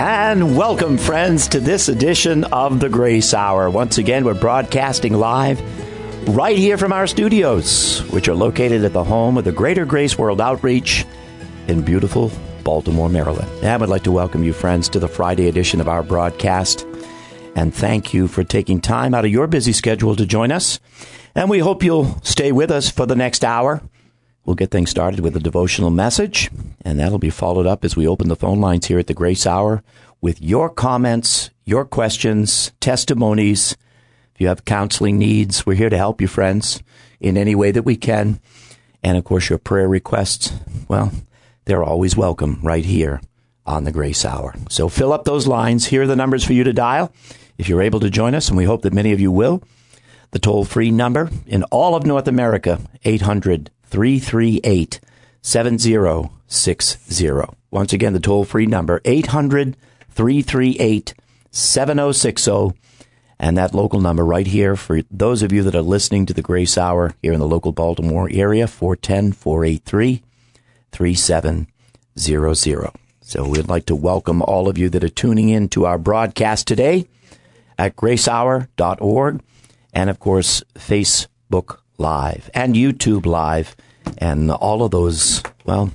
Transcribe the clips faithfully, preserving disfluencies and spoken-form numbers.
And welcome, friends, to this edition of the Grace Hour. Once again, we're broadcasting live right here from our studios, which are located at the home of the Greater Grace World Outreach in beautiful Baltimore, Maryland. And I would like to welcome you, friends, to the Friday edition of our broadcast. And thank you for taking time out of your busy schedule to join us. And we hope you'll stay with us for the next hour. We'll get things started with a devotional message, and that'll be followed up as we open the phone lines here at the Grace Hour with your comments, your questions, testimonies. If you have counseling needs, we're here to help you, friends, in any way that we can. And, of course, your prayer requests, well, they're always welcome right here on the Grace Hour. So fill up those lines. Here are the numbers for you to dial if you're able to join us, and we hope that many of you will. The toll-free number in all of North America, eight hundred, three three eight, seven zero six zero. Once again, the toll-free number, eight hundred, three three eight, seven zero six zero. And that local number right here for those of you that are listening to the Grace Hour here in the local Baltimore area, four one zero, four eight three, three seven zero zero. So we'd like to welcome all of you that are tuning in to our broadcast today at grace hour dot org and, of course, Facebook Live and YouTube Live and all of those, well,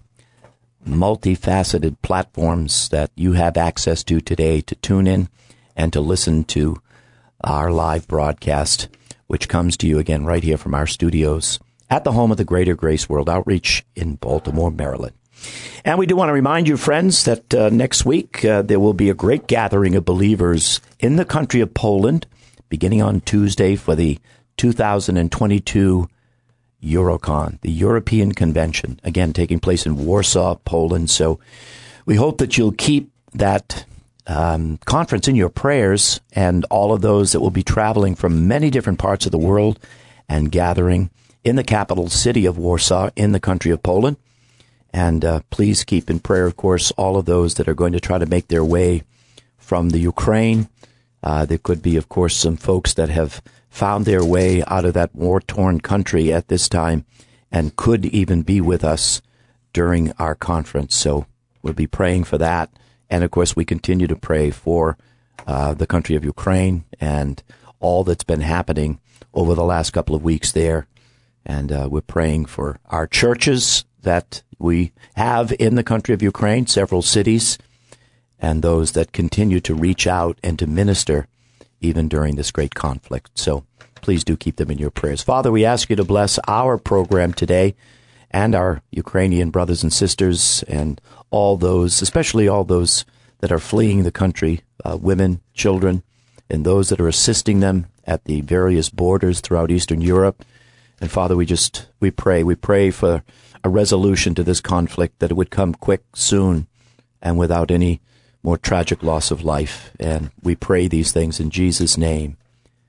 multifaceted platforms that you have access to today to tune in and to listen to our live broadcast, which comes to you again right here from our studios at the home of the Greater Grace World Outreach in Baltimore, Maryland. And we do want to remind you, friends, that uh, next week uh, there will be a great gathering of believers in the country of Poland, beginning on Tuesday for the two thousand twenty-two Eurocon, the European Convention, again taking place in Warsaw, Poland. So we hope that you'll keep that um, conference in your prayers, and all of those that will be traveling from many different parts of the world and gathering in the capital city of Warsaw in the country of Poland. And uh, please keep in prayer, of course, all of those that are going to try to make their way from the Ukraine. Uh, there could be, of course, some folks that have found their way out of that war-torn country at this time and could even be with us during our conference. So we'll be praying for that. And, of course, we continue to pray for uh, the country of Ukraine and all that's been happening over the last couple of weeks there. And uh, we're praying for our churches that we have in the country of Ukraine, several cities, and those that continue to reach out and to minister even during this great conflict. So please do keep them in your prayers. Father, we ask you to bless our program today and our Ukrainian brothers and sisters and all those, especially all those that are fleeing the country, uh, women, children, and those that are assisting them at the various borders throughout Eastern Europe. And Father, we just, we pray, we pray for a resolution to this conflict, that it would come quick, soon, and without any more tragic loss of life. And we pray these things in Jesus' name.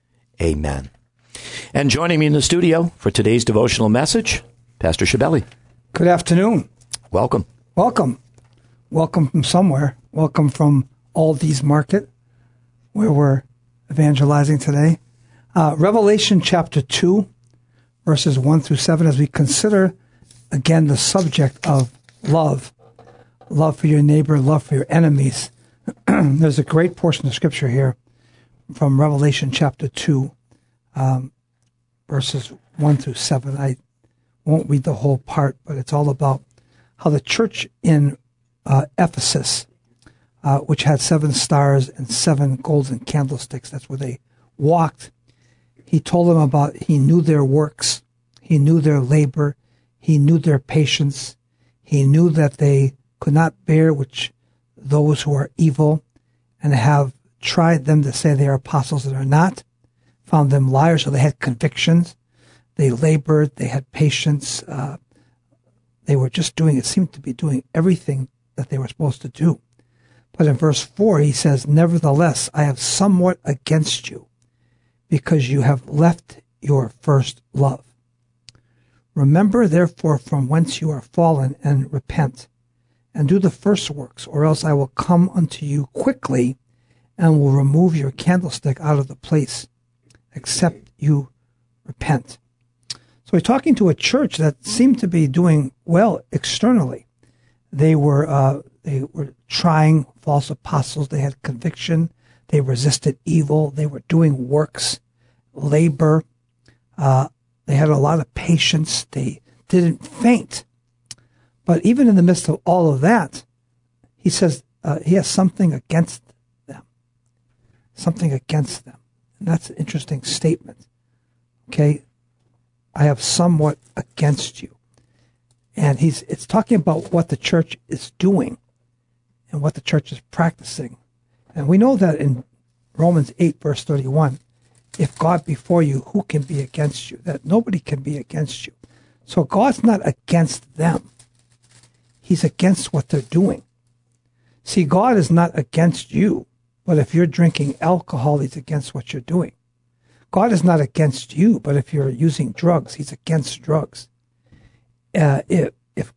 Amen. And joining me in the studio for today's devotional message, Pastor Shabeli. Good afternoon. Welcome. Welcome. Welcome from somewhere. Welcome from Aldi's Market, where we're evangelizing today. Uh, Revelation chapter two, verses one through seven, as we consider again the subject of love. Love for your neighbor, love for your enemies. There's a great portion of Scripture here from Revelation chapter two, um, verses one through seven. I won't read the whole part, but it's all about how the church in uh, Ephesus, uh, which had seven stars and seven golden candlesticks, that's where they walked. He told them about, he knew their works, he knew their labor, he knew their patience, he knew that they could not bear which those who are evil, and have tried them to say they are apostles that are not, found them liars, so they had convictions, they labored, they had patience, uh, they were just doing, it seemed to be doing everything that they were supposed to do. But in verse four, he says, nevertheless, I have somewhat against you, because you have left your first love. Remember, therefore, from whence you are fallen, and repent, and do the first works, or else I will come unto you quickly, and will remove your candlestick out of the place, except you repent. So he's talking to a church that seemed to be doing well externally. They were uh, They were trying false apostles. They had conviction. They resisted evil. They were doing works, labor. Uh, they had a lot of patience. They didn't faint. But even in the midst of all of that, he says uh, he has something against them. Something against them. And that's an interesting statement. Okay? I have somewhat against you. And he's it's talking about what the church is doing and what the church is practicing. And we know that in Romans eight, verse thirty-one, if God be for you, who can be against you? That nobody can be against you. So God's not against them. He's against what they're doing. See, God is not against you, but if you're drinking alcohol, he's against what you're doing. God is not against you, but if you're using drugs, he's against drugs. Uh, if, if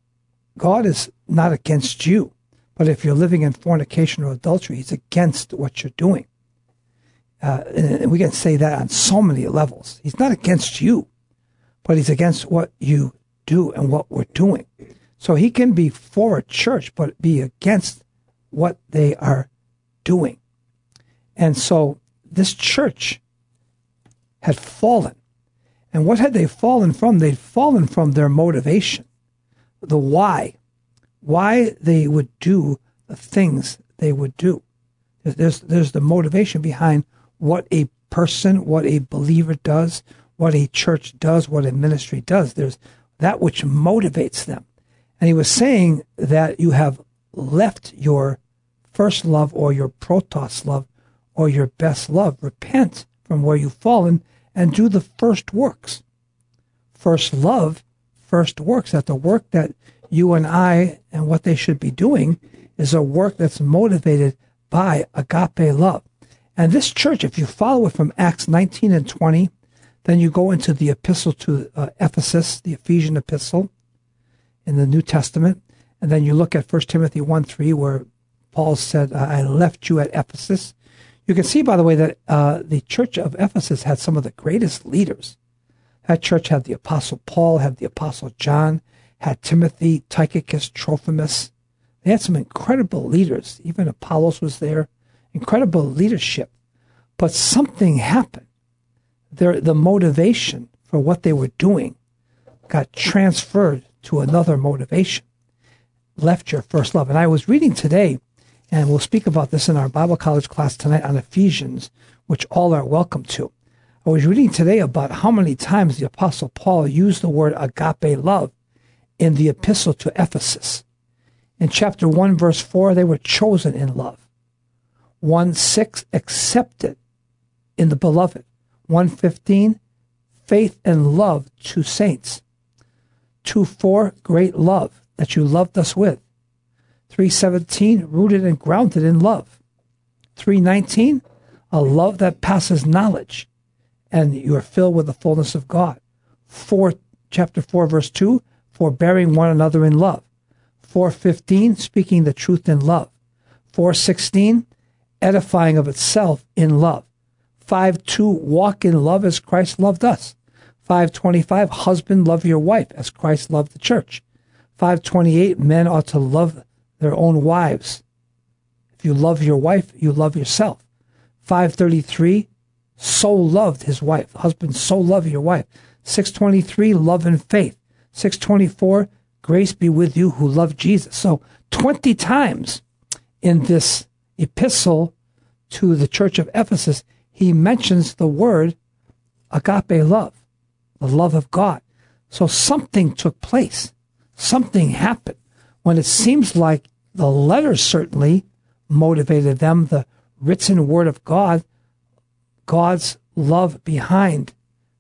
God is not against you, but if you're living in fornication or adultery, he's against what you're doing. Uh, and we can say that on so many levels. He's not against you, but he's against what you do and what we're doing. So he can be for a church, but be against what they are doing. And so this church had fallen. And what had they fallen from? They'd fallen from their motivation, the why, why they would do the things they would do. There's, there's the motivation behind what a person, what a believer does, what a church does, what a ministry does. There's that which motivates them. And he was saying that you have left your first love or your protos love or your best love. Repent from where you've fallen and do the first works. First love, first works. That the work that you and I and what they should be doing is a work that's motivated by agape love. And this church, if you follow it from Acts nineteen and twenty, then you go into the epistle to uh, Ephesus, the Ephesian epistle in the New Testament, and then you look at First Timothy one three, where Paul said, I left you at Ephesus. You can see, by the way, that uh, the church of Ephesus had some of the greatest leaders. That church had the Apostle Paul, had the Apostle John, had Timothy, Tychicus, Trophimus. They had some incredible leaders. Even Apollos was there. Incredible leadership. But something happened. Their, the motivation for what they were doing got transferred to another motivation. Left your first love. And I was reading today, and we'll speak about this in our Bible college class tonight on Ephesians, which all are welcome to. I was reading today about how many times the Apostle Paul used the word agape love in the epistle to Ephesus. In chapter one, verse four, they were chosen in love. one six, accepted in the beloved. one fifteen, faith and love to saints. two four, great love that you loved us with. three seventeen, rooted and grounded in love. three nineteen, a love that passes knowledge, and you are filled with the fullness of God. four, chapter four, verse two, forbearing one another in love. four fifteen, speaking the truth in love. four sixteen, edifying of itself in love. five two, walk in love as Christ loved us. five twenty-five, husband, love your wife as Christ loved the church. five twenty-eight, men ought to love their own wives. If you love your wife, you love yourself. five thirty-three, so loved his wife. Husband, so love your wife. six twenty-three, love and faith. six twenty-four, grace be with you who love Jesus. So twenty times in this epistle to the church of Ephesus, he mentions the word agape love, the love of God. So something took place. Something happened when it seems like the letters certainly motivated them, the written word of God, God's love behind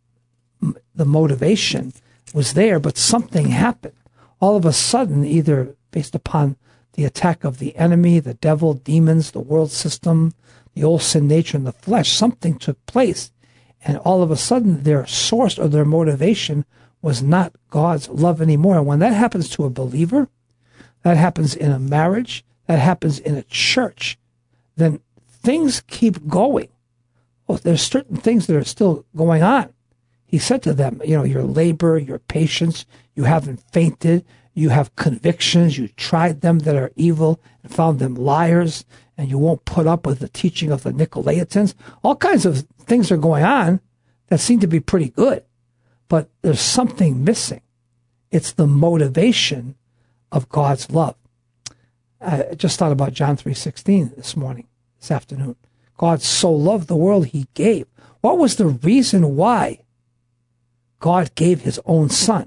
the motivation was there, but something happened. All of a sudden, either based upon the attack of the enemy, the devil, demons, the world system, the old sin nature and the flesh, something took place. And all of a sudden, their source or their motivation was not God's love anymore. And when that happens to a believer, that happens in a marriage, that happens in a church, then things keep going. Oh, there's certain things that are still going on. He said to them, you know, your labor, your patience, you haven't fainted, You have convictions. You tried them that are evil and found them liars, and you won't put up with the teaching of the Nicolaitans. All kinds of things are going on that seem to be pretty good, but there's something missing. It's the motivation of God's love. I just thought about John three sixteen this morning, this afternoon. God so loved the world, he gave. What was the reason why God gave his own son?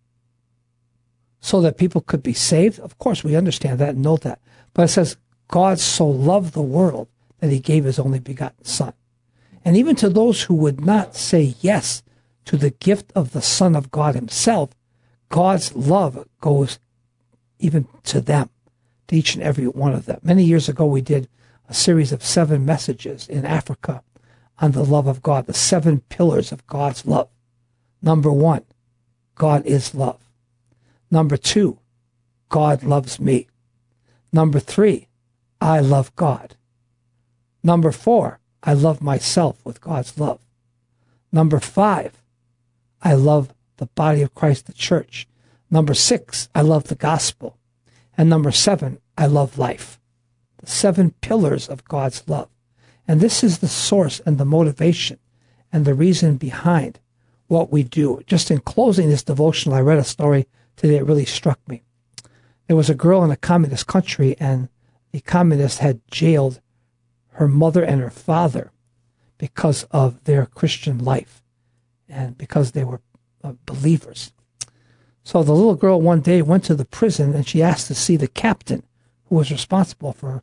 So that people could be saved? Of course, we understand that and know that. But it says, God so loved the world that he gave his only begotten son. And even to those who would not say yes to the gift of the Son of God himself, God's love goes even to them, to each and every one of them. Many years ago, we did a series of seven messages in Africa on the love of God, the seven pillars of God's love. Number one, God is love. Number two, God loves me. Number three, I love God. Number four, I love myself with God's love. Number five, I love the body of Christ, the church. Number six, I love the gospel. And number seven, I love life. The seven pillars of God's love. And this is the source and the motivation and the reason behind what we do. Just in closing this devotional, I read a story today that really struck me. There was a girl in a communist country, and the communists had jailed her mother and her father because of their Christian life and because they were uh, believers. So the little girl one day went to the prison, and she asked to see the captain who was responsible for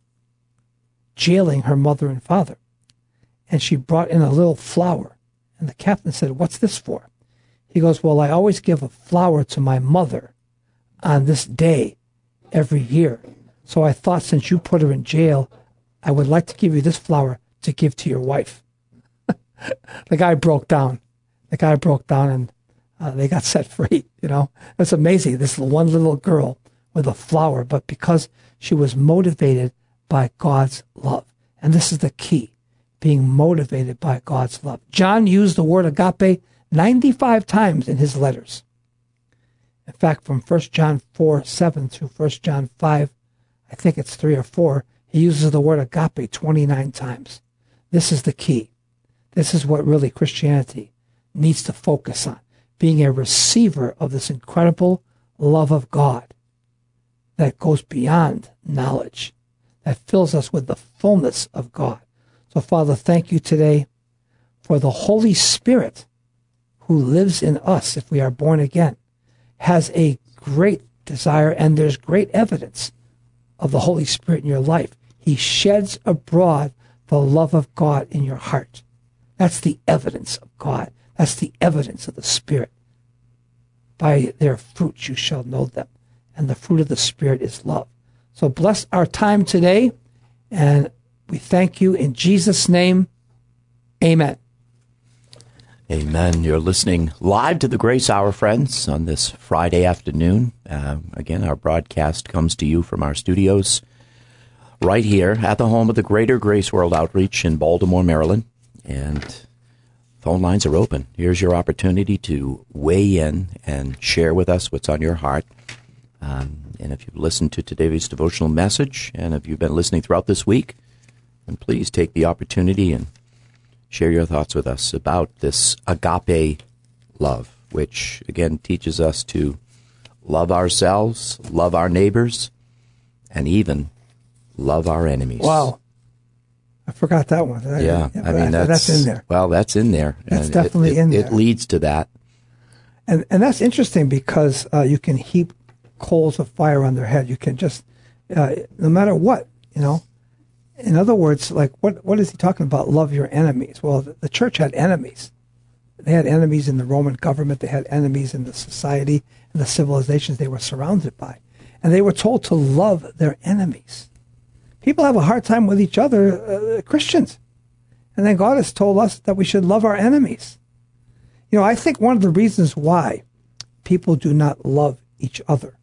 jailing her mother and father. And she brought in a little flower. And the captain said, "What's this for?" He goes, "Well, I always give a flower to my mother on this day every year. So I thought since you put her in jail, I would like to give you this flower to give to your wife." The guy broke down. The guy broke down, and uh, they got set free. You know, it's amazing. This one little girl with a flower, but because she was motivated by God's love. And this is the key, being motivated by God's love. John used the word agape ninety-five times in his letters. In fact, from First John four, seven through First John five, I think it's three or four, he uses the word agape twenty-nine times. This is the key. This is what really Christianity needs to focus on, being a receiver of this incredible love of God that goes beyond knowledge, that fills us with the fullness of God. So, Father, thank you today for the Holy Spirit who lives in us if we are born again, has a great desire, and there's great evidence of the Holy Spirit in your life. He sheds abroad the love of God in your heart. That's the evidence of God. That's the evidence of the Spirit. By their fruits you shall know them. And the fruit of the Spirit is love. So bless our time today, and we thank you in Jesus' name. Amen. Amen. You're listening live to the Grace Hour, friends, on this Friday afternoon. Uh, again, our broadcast comes to you from our studios right here at the home of the Greater Grace World Outreach in Baltimore, Maryland. And phone lines are open. Here's your opportunity to weigh in and share with us what's on your heart. Um, and if you've listened to today's devotional message, and if you've been listening throughout this week, then please take the opportunity and share your thoughts with us about this agape love, which, again, teaches us to love ourselves, love our neighbors, and even love our enemies. Wow. I forgot that one. I, yeah, yeah, I mean, that's, that's in there. Well, that's in there. That's and definitely it, it, in there. It leads to that. And and that's interesting because uh, you can heap coals of fire on their head. You can just, uh, no matter what, you know. In other words, like, what what is he talking about? Love your enemies. Well, the, the church had enemies. They had enemies in the Roman government. They had enemies in the society and the civilizations they were surrounded by. And they were told to love their enemies. People have a hard time with each other, uh, Christians. And then God has told us that we should love our enemies. You know, I think one of the reasons why people do not love each other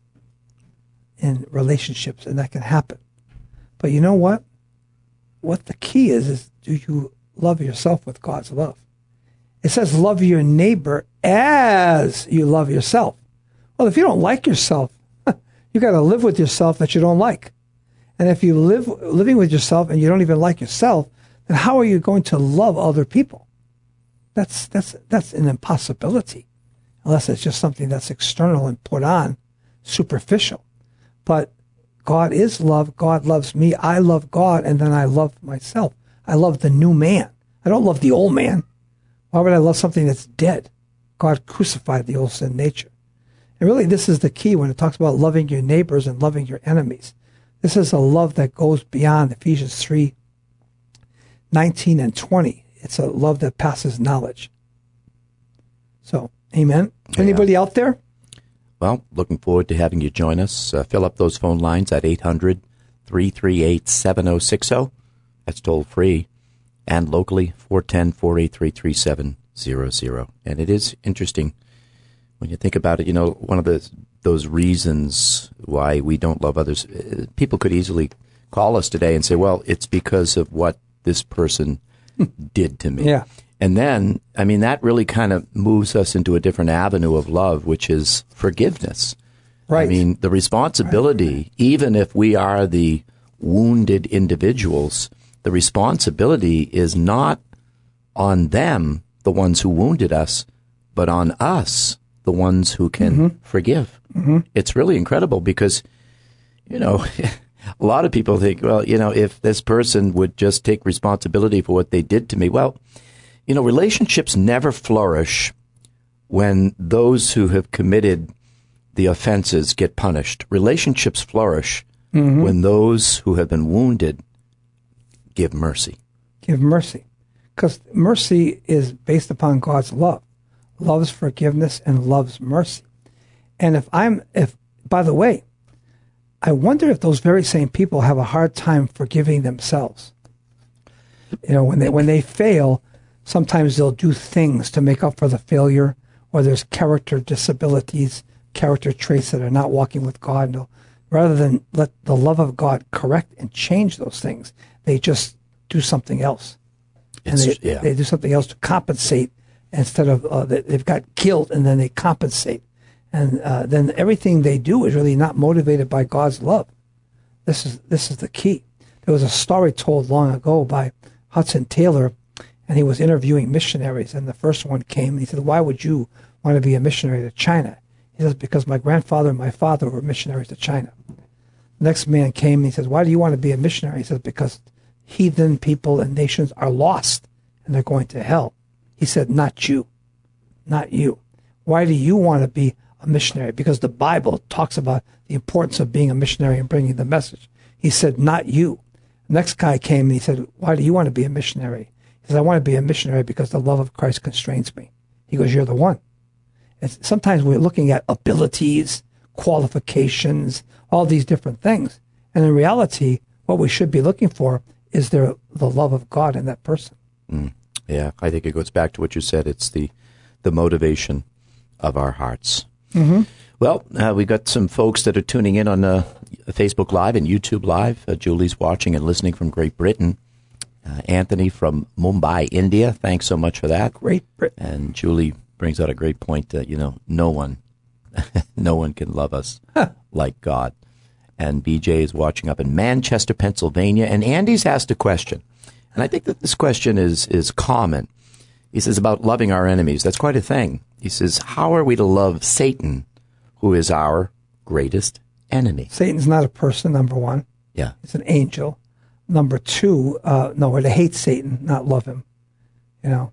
in relationships, and that can happen. But you know what? What the key is, is do you love yourself with God's love? It says love your neighbor as you love yourself. Well, if you don't like yourself, you got to live with yourself that you don't like. And if you live living with yourself and you don't even like yourself, then how are you going to love other people? That's that's that's an impossibility, unless it's just something that's external and put on, superficial. But God is love. God loves me. I love God, and then I love myself. I love the new man. I don't love the old man. Why would I love something that's dead? God crucified the old sin nature. And really, this is the key when it talks about loving your neighbors and loving your enemies. This is a love that goes beyond Ephesians three, nineteen and twenty. It's a love that passes knowledge. So, amen. Yeah. Anybody out there? Well, looking forward to having you join us. Uh, fill up those phone lines at eight hundred, three three eight, seven oh six oh. That's toll free. And locally, four one zero, four eight three, three seven zero zero. And it is interesting when you think about it. You know, one of the those reasons why we don't love others, people could easily call us today and say, well, it's because of what this person did to me. Yeah. And then, I mean, that really kind of moves us into a different avenue of love, which is forgiveness. Right. I mean, the responsibility, right. even if we are the wounded individuals, the responsibility is not on them, the ones who wounded us, but on us, the ones who can mm-hmm. forgive. Mm-hmm. It's really incredible because, you know, a lot of people think, well, you know, if this person would just take responsibility for what they did to me, well, you know, relationships never flourish when those who have committed the offenses get punished. Relationships flourish mm-hmm. when those who have been wounded give mercy. Give mercy. Because mercy is based upon God's love. Loves forgiveness and loves mercy. And if I'm, if, by the way, I wonder if those very same people have a hard time forgiving themselves. You know, when they, when they fail, sometimes they'll do things to make up for the failure, or there's character disabilities, character traits that are not walking with God. No, rather than let the love of God correct and change those things, they just do something else. And they, yeah. they do something else to compensate instead of, uh, they've got guilt and then they compensate. And uh, then everything they do is really not motivated by God's love. This is this is the key. There was a story told long ago by Hudson Taylor, and he was interviewing missionaries, and the first one came, and he said, why would you want to be a missionary to China? He says, because my grandfather and my father were missionaries to China. The next man came, and he says, why do you want to be a missionary? He says, because heathen people and nations are lost, and they're going to hell. He said, not you. Not you. Why do you want to be a missionary? Because the Bible talks about the importance of being a missionary and bringing the message. He said, not you. The next guy came, and he said, why do you want to be a missionary? He says, I want to be a missionary because the love of Christ constrains me. He goes, you're the one. And sometimes we're looking at abilities, qualifications, all these different things. And in reality, what we should be looking for is there the love of God in that person. Mm. Yeah, I think it goes back to what you said. It's the, the motivation of our hearts. Mm-hmm. Well, uh, we've got some folks that are tuning in on uh, Facebook Live and YouTube Live. Uh, Julie's watching and listening from Great Britain. Uh, Anthony from Mumbai, India. Thanks so much for that. Great Britain. And Julie brings out a great point that, you know, no one, no one can love us huh. like God. And B J is watching up in Manchester, Pennsylvania. And Andy's asked a question. And I think that this question is, is common. He says about loving our enemies. That's quite a thing. He says, how are we to love Satan, who is our greatest enemy? Satan's not a person, number one. Yeah. It's an angel. Number two, uh, no, we're to hate Satan, not love him. You know.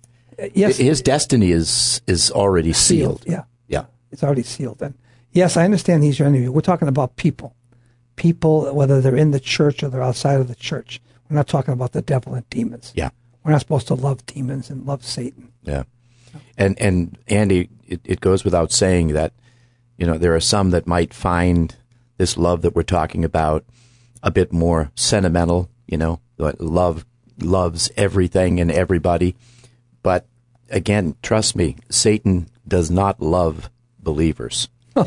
Yes. His destiny is is already sealed. sealed. Yeah. Yeah. It's already sealed. And yes, I understand he's your enemy. We're talking about people. People, whether they're in the church or they're outside of the church. We're not talking about the devil and demons. Yeah. We're not supposed to love demons and love Satan. Yeah. And, and Andy, it, it goes without saying that, you know, there are some that might find this love that we're talking about a bit more sentimental, you know, love loves everything and everybody. But again, trust me, Satan does not love believers.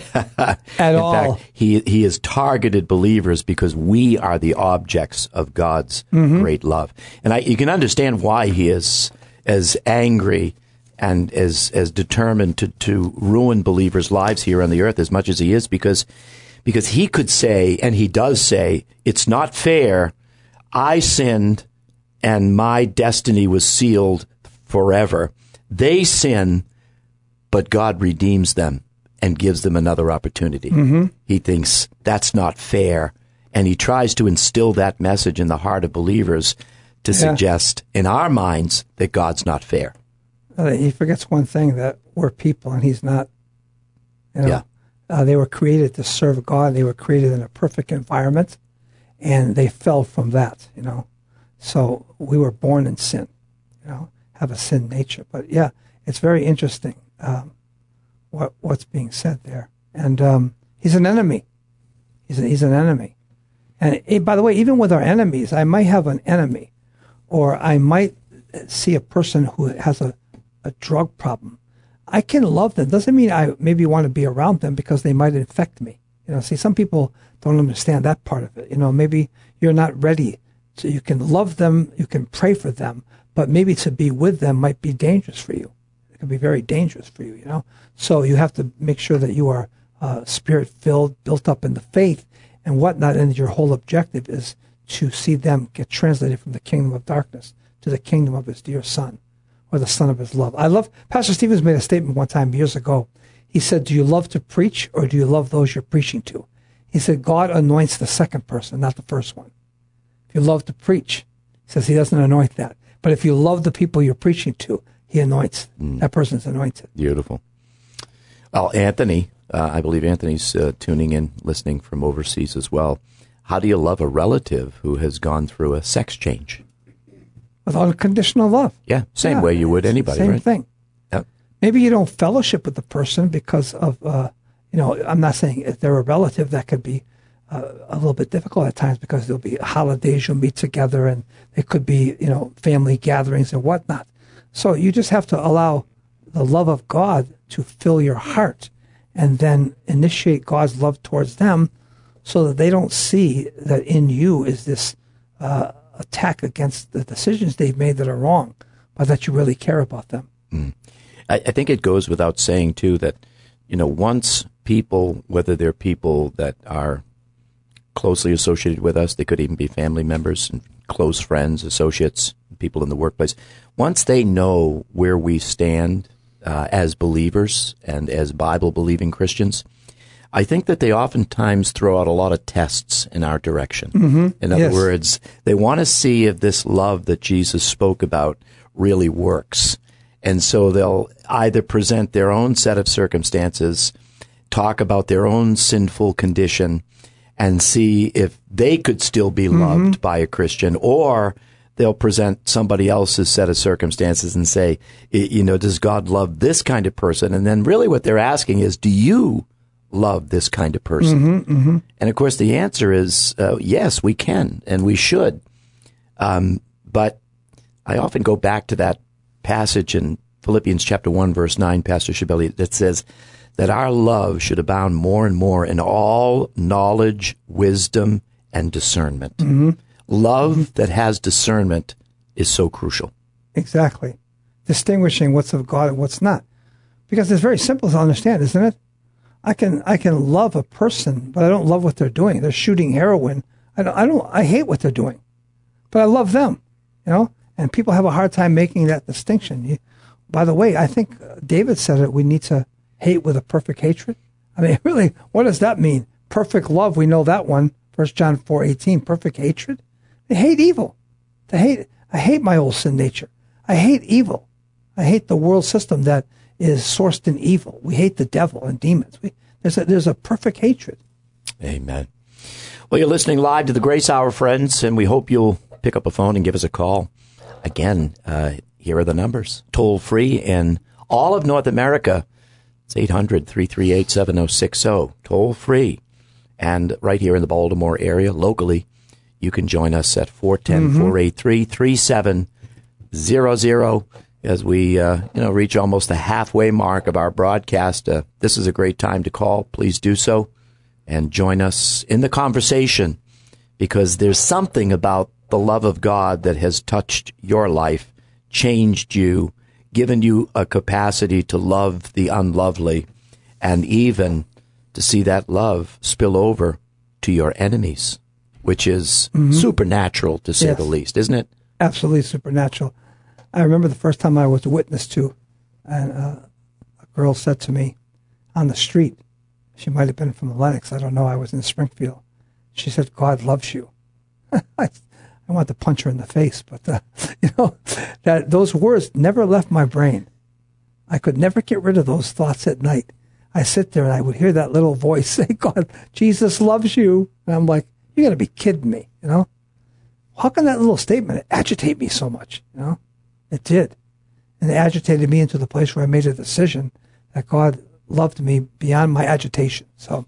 At In all. fact, he, he has targeted believers because we are the objects of God's mm-hmm. great love. And I, you can understand why he is as angry and as as determined to, to ruin believers' lives here on the earth as much as he is, because because he could say, and he does say, it's not fair. I sinned, and my destiny was sealed forever. They sin, but God redeems them and gives them another opportunity. Mm-hmm. He thinks that's not fair, and he tries to instill that message in the heart of believers to yeah. suggest in our minds that God's not fair. Uh, he forgets one thing, that we're people and he's not. You know, yeah. uh, they were created to serve God. They were created in a perfect environment, and they fell from that, you know. So we were born in sin, you know, have a sin nature. But yeah, it's very interesting um, what what's being said there. And um, he's an enemy. He's, a, he's an enemy. And eh, by the way, even with our enemies, I might have an enemy, or I might see a person who has a a drug problem. I can love them. Doesn't mean I maybe want to be around them because they might infect me. You know, see, some people don't understand that part of it. You know, maybe you're not ready. So you can love them, you can pray for them, but maybe to be with them might be dangerous for you. It can be very dangerous for you, you know. So you have to make sure that you are uh, spirit-filled, built up in the faith and whatnot, and your whole objective is to see them get translated from the kingdom of darkness to the kingdom of his dear Son, or the Son of his love. I love, Pastor Stevens made a statement one time years ago. He said, do you love to preach, or do you love those you're preaching to? He said, God anoints the second person, not the first one. If you love to preach, he says he doesn't anoint that. But if you love the people you're preaching to, he anoints. Mm. That person's anointed. Beautiful. Well, Anthony, uh, I believe Anthony's uh, tuning in, listening from overseas as well. How do you love a relative who has gone through a sex change? With unconditional love. Yeah, same yeah, way you would anybody, same right? Same thing. Yep. Maybe you don't fellowship with the person because of, uh, you know, I'm not saying if they're a relative, that could be uh, a little bit difficult at times because there'll be holidays you'll meet together, and it could be, you know, family gatherings and whatnot. So you just have to allow the love of God to fill your heart and then initiate God's love towards them so that they don't see that in you is this uh, attack against the decisions they've made that are wrong, but that you really care about them. Mm. I, I think it goes without saying, too, that, you know, once people, whether they're people that are closely associated with us, they could even be family members and close friends, associates, people in the workplace, once they know where we stand uh, as believers and as Bible-believing Christians, I think that they oftentimes throw out a lot of tests in our direction. Mm-hmm. In other yes. words, they want to see if this love that Jesus spoke about really works. And so they'll either present their own set of circumstances, talk about their own sinful condition, and see if they could still be loved mm-hmm. by a Christian, or they'll present somebody else's set of circumstances and say, you know, does God love this kind of person? And then really what they're asking is, do you love this kind of person? Mm-hmm, mm-hmm. And of course the answer is uh, yes, we can and we should. Um, but I often go back to that passage in Philippians chapter one, verse nine, Pastor Shibeli, that says that our love should abound more and more in all knowledge, wisdom, and discernment. Mm-hmm. Love mm-hmm. that has discernment is so crucial. Exactly. Distinguishing what's of God and what's not. Because it's very simple to understand, isn't it? I can I can love a person, but I don't love what they're doing. They're shooting heroin. I don't I don't I hate what they're doing, but I love them. You know, and people have a hard time making that distinction. You, by the way, I think David said it. We need to hate with a perfect hatred. I mean, really, what does that mean? Perfect love, we know that one. First John four eighteen. Perfect hatred. They hate evil. They hate. I hate my old sin nature. I hate evil. I hate the world system that is sourced in evil. We hate the devil and demons. We, there's a, there's a perfect hatred. Amen. Well, you're listening live to the Grace Hour, friends, and we hope you'll pick up a phone and give us a call. Again, uh, here are the numbers. Toll free in all of North America. It's eight hundred, three three eight, seven oh six oh. Toll free. And right here in the Baltimore area, locally, you can join us at four one zero, four eight three, three seven zero zero. As we, uh, you know, reach almost the halfway mark of our broadcast, uh, this is a great time to call. Please do so and join us in the conversation, because there's something about the love of God that has touched your life, changed you, given you a capacity to love the unlovely and even to see that love spill over to your enemies, which is mm-hmm. supernatural, to say yes. the least, isn't it? Absolutely supernatural. I remember the first time I was a witness to, and uh, a girl said to me on the street, she might have been from Lennox, I don't know, I was in Springfield. She said, God loves you. I, I wanted to punch her in the face, but, uh, you know, that those words never left my brain. I could never get rid of those thoughts at night. I sit there and I would hear that little voice say, God, Jesus loves you. And I'm like, you're going to be kidding me, you know? How can that little statement agitate me so much, you know? It did. And it agitated me into the place where I made a decision that God loved me beyond my agitation. So,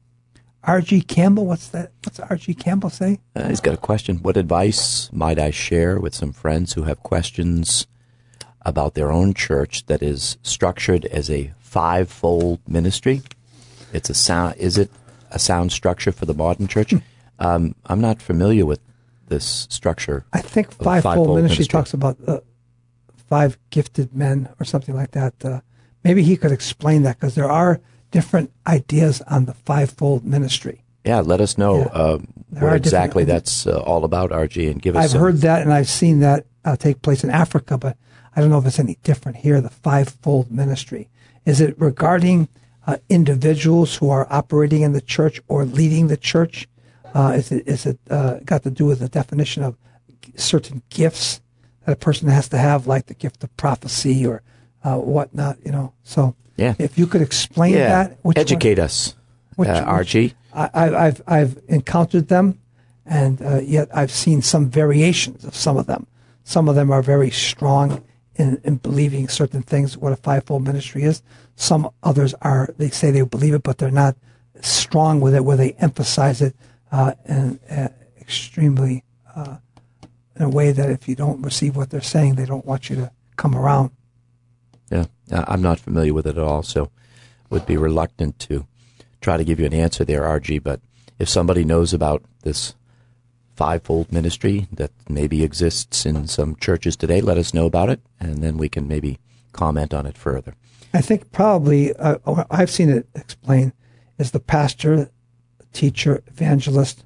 R G Campbell, what's that? What's R G Campbell say? Uh, he's got a question. What advice might I share with some friends who have questions about their own church that is structured as a five-fold ministry? It's a sound. Is it a sound structure for the modern church? um, I'm not familiar with this structure. I think five-fold, five-fold ministry, ministry talks about uh, five gifted men or something like that. Uh, maybe he could explain that, because there are different ideas on the five-fold ministry. Yeah, let us know yeah. uh, where exactly that's uh, all about, R G, and give us I've some. heard that, and I've seen that uh, take place in Africa, but I don't know if it's any different here, the five-fold ministry. Is it regarding uh, individuals who are operating in the church or leading the church? Uh, is it, is it uh, got to do with the definition of certain gifts that a person has to have, like the gift of prophecy or uh, whatnot, you know? So yeah. if you could explain yeah. that. Which Educate one? us, which, uh, R G. Which, I, I've, I've encountered them, and uh, yet I've seen some variations of some of them. Some of them are very strong in, in believing certain things, what a fivefold ministry is. Some others are, they say they believe it, but they're not strong with it, where they emphasize it uh, in, uh, extremely uh, in a way that if you don't receive what they're saying, they don't want you to come around. Yeah, I'm not familiar with it at all, so would be reluctant to try to give you an answer there, R G. But if somebody knows about this fivefold ministry that maybe exists in some churches today, let us know about it, and then we can maybe comment on it further. I think probably, uh, I've seen it explained, is the pastor, teacher, evangelist,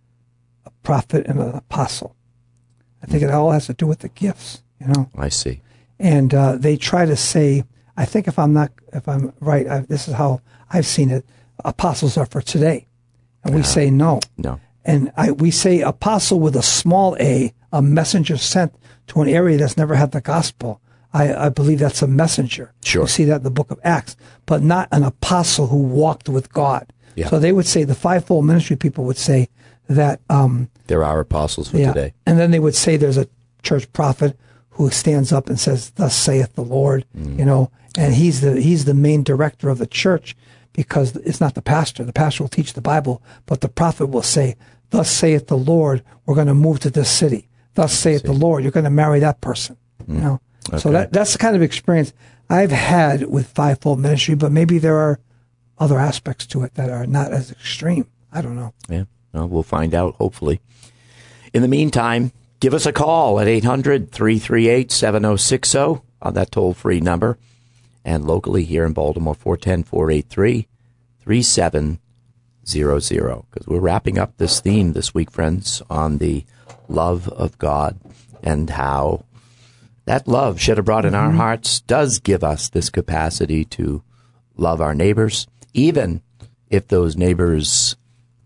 a prophet, and an apostle. I think it all has to do with the gifts, you know. I see. And uh, they try to say, I think if I'm not, if I'm right, I, this is how I've seen it, apostles are for today. And we uh, say no. No. And I, we say apostle with a small a, a messenger sent to an area that's never had the gospel. I, I believe that's a messenger. Sure. You see that in the book of Acts, but not an apostle who walked with God. Yeah. So they would say, the fivefold ministry people would say that. Um, there are apostles for yeah. today. And then they would say there's a church prophet who stands up and says, thus saith the Lord, mm. you know, and he's the, he's the main director of the church, because it's not the pastor. The pastor will teach the Bible, but the prophet will say, thus saith the Lord, we're going to move to this city. Thus saith the Lord, you're going to marry that person. Mm. You know, okay. So that that's the kind of experience I've had with fivefold ministry, but maybe there are other aspects to it that are not as extreme. I don't know. Yeah, well, we'll find out, hopefully. In the meantime, give us a call at eight hundred, three three eight, seven oh six oh on that toll-free number. And locally here in Baltimore, four one zero, four eight three, three seven zero zero. Because we're wrapping up this theme this week, friends, on the love of God and how that love shed abroad in our mm-hmm. hearts does give us this capacity to love our neighbors, even if those neighbors,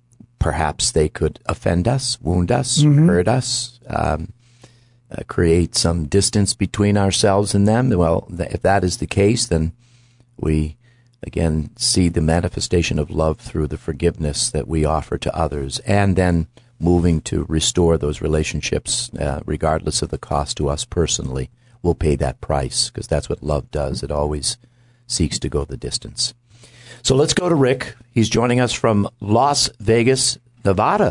perhaps they could offend us, wound us, mm-hmm. hurt us, um, uh, create some distance between ourselves and them. Well, th- if that is the case, then we, again, see the manifestation of love through the forgiveness that we offer to others, and then moving to restore those relationships, uh, regardless of the cost to us personally. We'll pay that price, because that's what love does. It always seeks to go the distance. So let's go to Rick. He's joining us from Las Vegas, Nevada,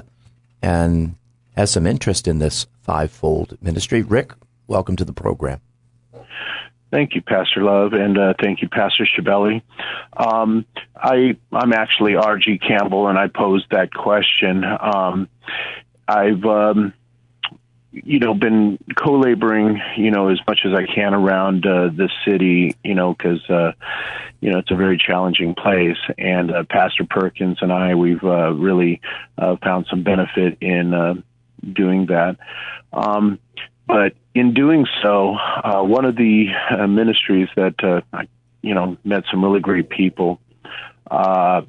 and has some interest in this fivefold ministry. Rick, welcome to the program. Thank you, Pastor Love, and uh, thank you, Pastor Schiavelli. Um, I, I'm actually R G Campbell, and I posed that question. Um, I've, um, you know, been co-laboring, you know, as much as I can around uh, the city, you know, because, uh, you know, it's a very challenging place. And uh, Pastor Perkins and I, we've uh, really uh, found some benefit in uh, doing that. Um, but in doing so, uh, one of the uh, ministries that, uh, I, you know, met some really great people, uh,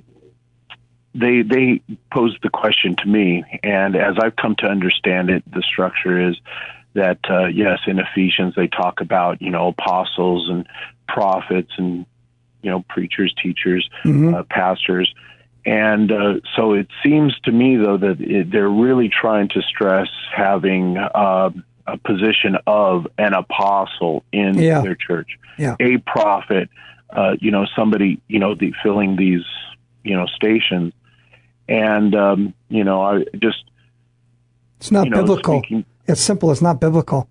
They they posed the question to me, and as I've come to understand it, the structure is that, uh, yes, in Ephesians they talk about, you know, apostles and prophets and, you know, preachers, teachers, mm-hmm. uh, pastors. And uh, so it seems to me, though, that it, they're really trying to stress having uh, a position of an apostle in yeah. their church, yeah. a prophet, uh, you know, somebody, you know, the, filling these, you know, stations. And, um, you know, I just... It's not you know, biblical. Speaking, it's simple. It's not biblical.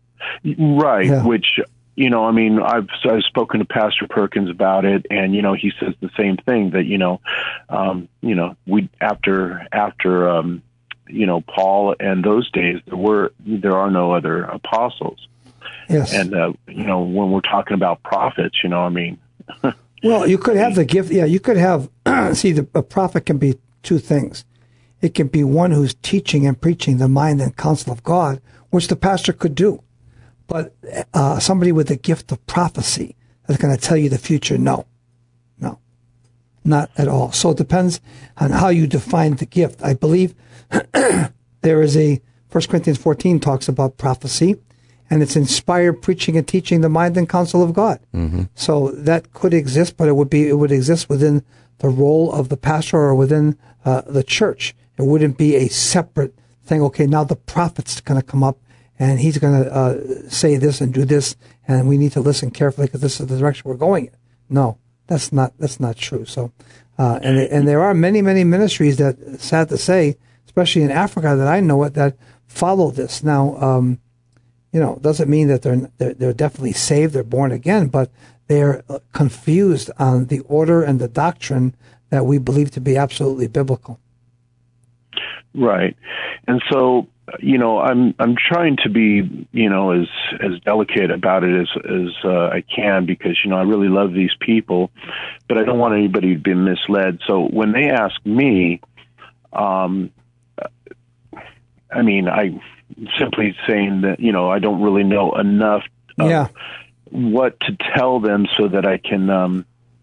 Right, yeah. which, you know, I mean, I've, I've spoken to Pastor Perkins about it, and, you know, he says the same thing, that, you know, um, you know, we after, after um, you know, Paul and those days, there were, there are no other apostles. Yes. And, uh, you know, when we're talking about prophets, you know, I mean... well, you could have the gift. Yeah, you could have, see, the, a prophet can be two things. It can be one who's teaching and preaching the mind and counsel of God, which the pastor could do. But uh, somebody with the gift of prophecy that's going to tell you the future, no. No. Not at all. So it depends on how you define the gift. I believe there is a, First Corinthians fourteen talks about prophecy, and it's inspired preaching and teaching the mind and counsel of God. Mm-hmm. So that could exist, but it would be, it would exist within the role of the pastor or within uh, the church. It wouldn't be a separate thing. Okay, now the prophet's going to come up and he's going to uh, say this and do this, and we need to listen carefully because this is the direction we're going in. No, that's not that's not true. So, uh, and and there are many many ministries that, sad to say, especially in Africa that I know it, that follow this. Now, um, you know, doesn't mean that they're, they're they're definitely saved, they're born again, but they're confused on the order and the doctrine that we believe to be absolutely biblical. Right. And so, you know, I'm I'm trying to be, you know, as as delicate about it as as uh, I can, because, you know, I really love these people, but I don't want anybody to be misled. So when they ask me, um, I mean, I simply saying that, you know, I don't really know enough of yeah. what to tell them so that I can um,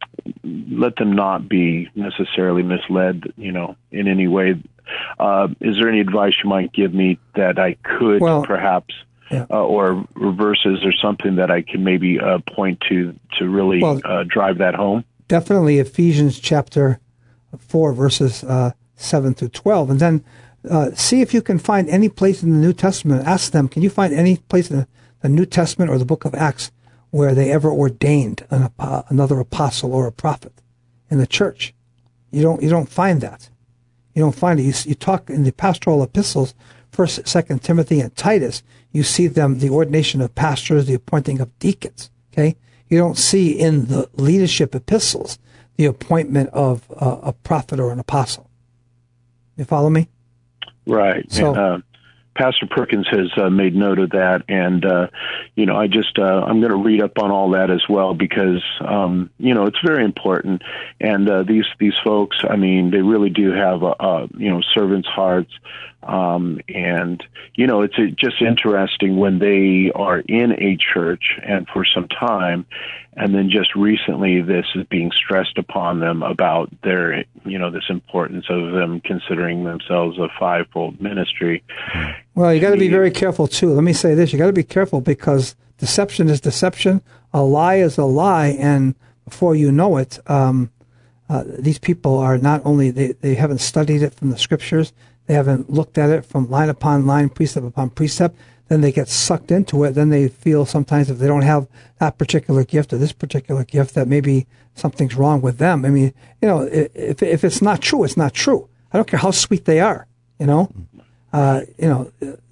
let them not be necessarily misled, you know, in any way. Uh, is there any advice you might give me that I could well, perhaps, yeah. uh, or verses or something that I can maybe uh, point to to really well, uh, drive that home? Definitely Ephesians chapter four, verses uh, seven through twelve. And then uh, see if you can find any place in the New Testament. Ask them, can you find any place in the, the New Testament or the book of Acts where they ever ordained an, uh, another apostle or a prophet in the church? You don't, you don't find that. You don't find it. You, you talk in the pastoral epistles, First, Second Timothy, and Titus. You see them, the ordination of pastors, the appointing of deacons. Okay, you don't see in the leadership epistles the appointment of uh, a prophet or an apostle. You follow me? Right. So, and, uh, Pastor Perkins has uh, made note of that, and uh, you know, I just uh, I'm going to read up on all that as well, because um, you know, it's very important. And uh, these these folks, I mean, they really do have a, a you know, servants' hearts, um, and you know, it's just interesting when they are in a church and for some time, and then just recently this is being stressed upon them about their, you know, this importance of them considering themselves a fivefold ministry. Well, you got to be very careful too. Let me say this: you got to be careful, because deception is deception, a lie is a lie, and before you know it, um, uh, these people are not only they, they haven't studied it from the scriptures, they haven't looked at it from line upon line, precept upon precept. Then they get sucked into it. Then they feel sometimes if they don't have that particular gift or this particular gift, that maybe something's wrong with them. I mean, you know, if if it's not true, it's not true. I don't care how sweet they are. You know, uh, you know,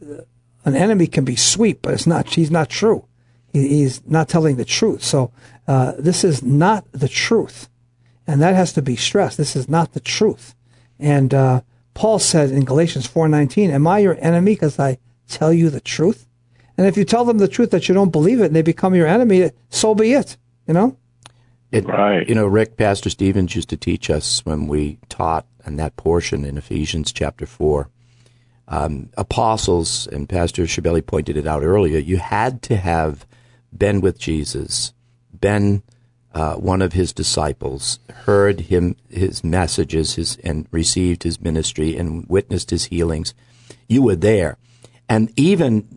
an enemy can be sweet, but it's not. He's not true. He, he's not telling the truth. So uh, this is not the truth, and that has to be stressed. This is not the truth. And uh, Paul said in Galatians four nineteen, "Am I your enemy because I tell you the truth. And if you tell them the truth that you don't believe it and they become your enemy, so be it, you know? It, right. You know, Rick, Pastor Stevens used to teach us when we taught in that portion in Ephesians chapter four. Um, apostles, and Pastor Schiavelli pointed it out earlier, you had to have been with Jesus, been uh, one of his disciples, heard him his messages, his and received his ministry and witnessed his healings. You were there. And even,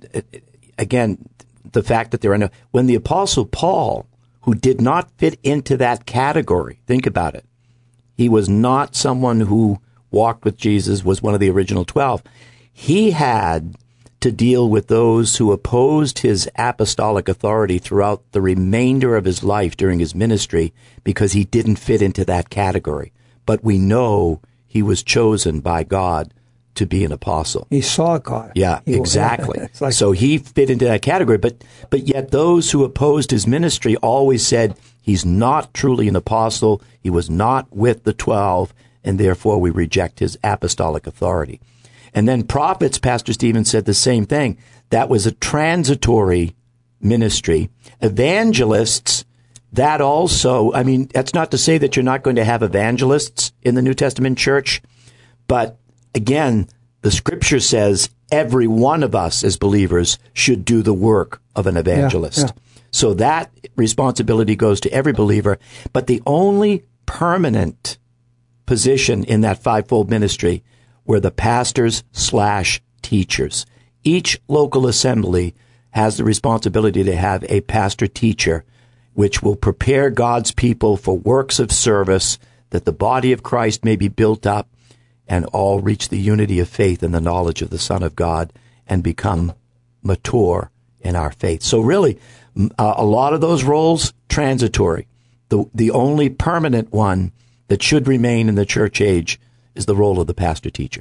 again, the fact that there are no, when the Apostle Paul, who did not fit into that category, think about it. He was not someone who walked with Jesus, was one of the original twelve. He had to deal with those who opposed his apostolic authority throughout the remainder of his life during his ministry because he didn't fit into that category. But we know he was chosen by God to be an apostle. He saw God. Yeah, he, exactly. It's like, so he fit into that category. But but yet those who opposed his ministry always said he's not truly an apostle. He was not with the twelve, and therefore we reject his apostolic authority. And then prophets, Pastor Stevens said the same thing. That was a transitory ministry. Evangelists, that also, I mean, that's not to say that you're not going to have evangelists in the New Testament church, but again, the scripture says every one of us as believers should do the work of an evangelist. Yeah, yeah. So that responsibility goes to every believer, but the only permanent position in that fivefold ministry were the pastors slash teachers. Each local assembly has the responsibility to have a pastor teacher, which will prepare God's people for works of service, that the body of Christ may be built up and all reach the unity of faith and the knowledge of the Son of God and become mature in our faith. So really, uh, a lot of those roles, transitory. The, the only permanent one that should remain in the church age is the role of the pastor teacher.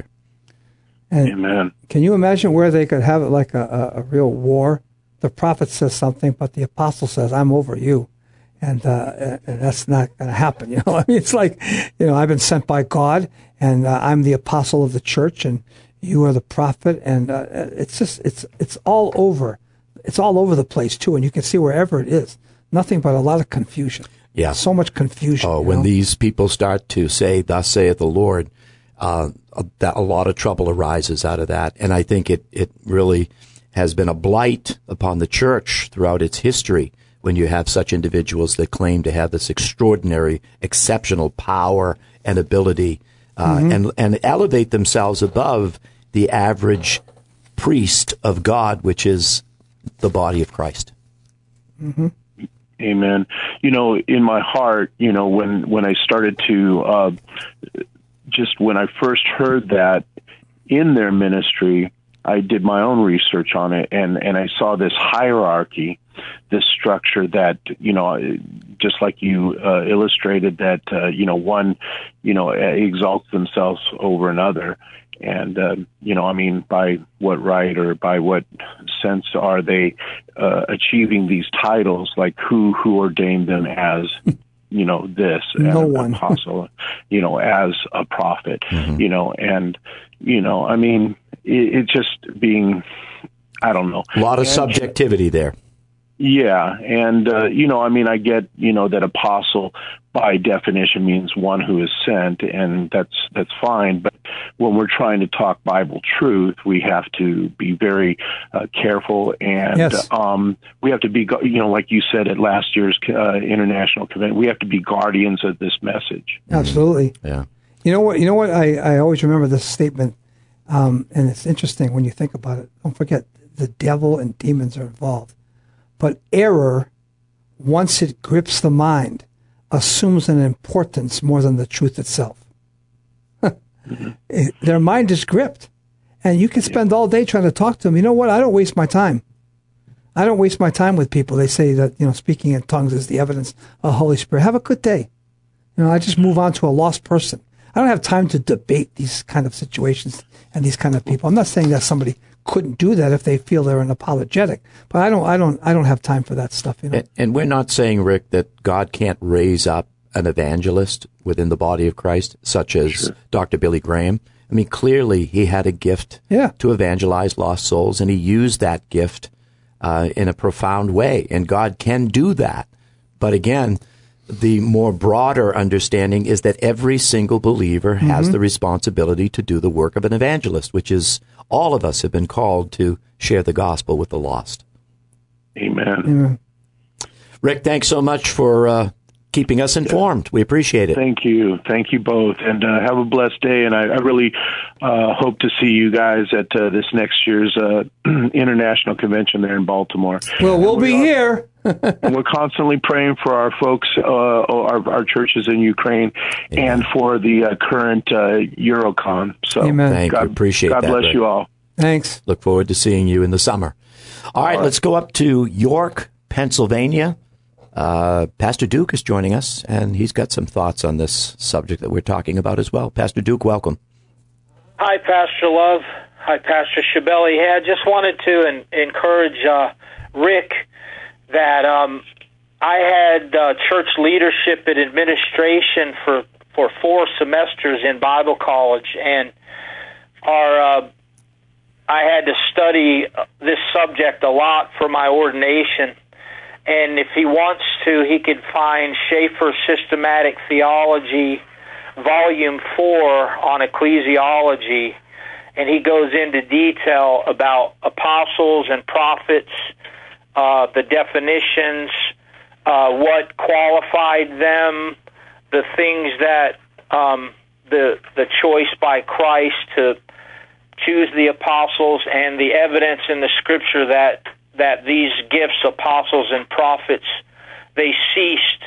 And Amen. Can you imagine where they could have it like a, a, a real war? The prophet says something, but the apostle says, I'm over you. And, uh, and that's not going to happen. You know, I mean, it's like, you know, I've been sent by God and uh, I'm the apostle of the church and you are the prophet. And uh, it's just, it's, it's all over. It's all over the place too. And you can see wherever it is, nothing but a lot of confusion. Yeah. So much confusion. Oh, when know? These people start to say, thus saith the Lord, uh, that a lot of trouble arises out of that. And I think it, it really has been a blight upon the church throughout its history when you have such individuals that claim to have this extraordinary, exceptional power and ability, uh, mm-hmm. and, and elevate themselves above the average priest of God, which is the body of Christ. Mm-hmm. Amen. You know, in my heart, you know, when, when I started to, uh, just when I first heard that in their ministry, I did my own research on it, and, and I saw this hierarchy, this structure that, you know, just like you uh, illustrated, that, uh, you know, one, you know, exalts themselves over another. And, uh, you know, I mean, by what right or by what sense are they uh, achieving these titles? Like who, who ordained them as, you know, this, no as one. an apostle, you know, as a prophet, mm-hmm. you know, and, you know, I mean, it, it just being, I don't know. A lot of and, subjectivity there. Yeah. And, uh, you know, I mean, I get, you know, that apostle by definition means one who is sent, and that's, that's fine. But when we're trying to talk Bible truth, we have to be very uh, careful, and yes. um, we have to be, you know, like you said at last year's uh, international convention, we have to be guardians of this message. Absolutely. Yeah. You know what, you know what, I, I always remember this statement, um, and it's interesting when you think about it. Don't forget, the devil and demons are involved. But error, once it grips the mind, assumes an importance more than the truth itself. mm-hmm. it, their mind is gripped. And you can spend all day trying to talk to them. You know what? I don't waste my time. I don't waste my time with people. They say that, you know, speaking in tongues is the evidence of the Holy Spirit. Have a good day. You know, I just move on to a lost person. I don't have time to debate these kind of situations and these kind of people. I'm not saying that somebody couldn't do that if they feel they're an apologetic, but I don't, I don't, I don't have time for that stuff. You know? And, and we're not saying, Rick, that God can't raise up an evangelist within the body of Christ, such as sure. Doctor Billy Graham. I mean, clearly he had a gift Yeah. to evangelize lost souls, and he used that gift uh, in a profound way. And God can do that. But again, the more broader understanding is that every single believer mm-hmm. has the responsibility to do the work of an evangelist, which is all of us have been called to share the gospel with the lost. Amen. Amen. Rick, thanks so much for uh, keeping us informed. We appreciate it. Thank you. Thank you both. And uh, have a blessed day. And I, I really uh, hope to see you guys at uh, this next year's uh, international convention there in Baltimore. Well, we'll be here. And we're constantly praying for our folks, uh, our, our churches in Ukraine, Amen. And for the uh, current uh, Eurocon. So, Amen. Thank God, you. Appreciate God that. God bless Rick. you all. Thanks. Look forward to seeing you in the summer. All right, all right. Let's go up to York, Pennsylvania. Uh, Pastor Duke is joining us, and he's got some thoughts on this subject that we're talking about as well. Pastor Duke, welcome. Hi, Pastor Love. Hi, Pastor Shibeli. Hey, I just wanted to en- encourage uh, Rick that um, I had uh, church leadership and administration for, for four semesters in Bible college, and our uh, I had to study this subject a lot for my ordination. And if he wants to, he could find Schaeffer's Systematic Theology, Volume four on ecclesiology, and he goes into detail about apostles and prophets, uh, the definitions, uh, what qualified them, the things that um, the the choice by Christ to choose the apostles, and the evidence in the Scripture that that these gifts, apostles and prophets, they ceased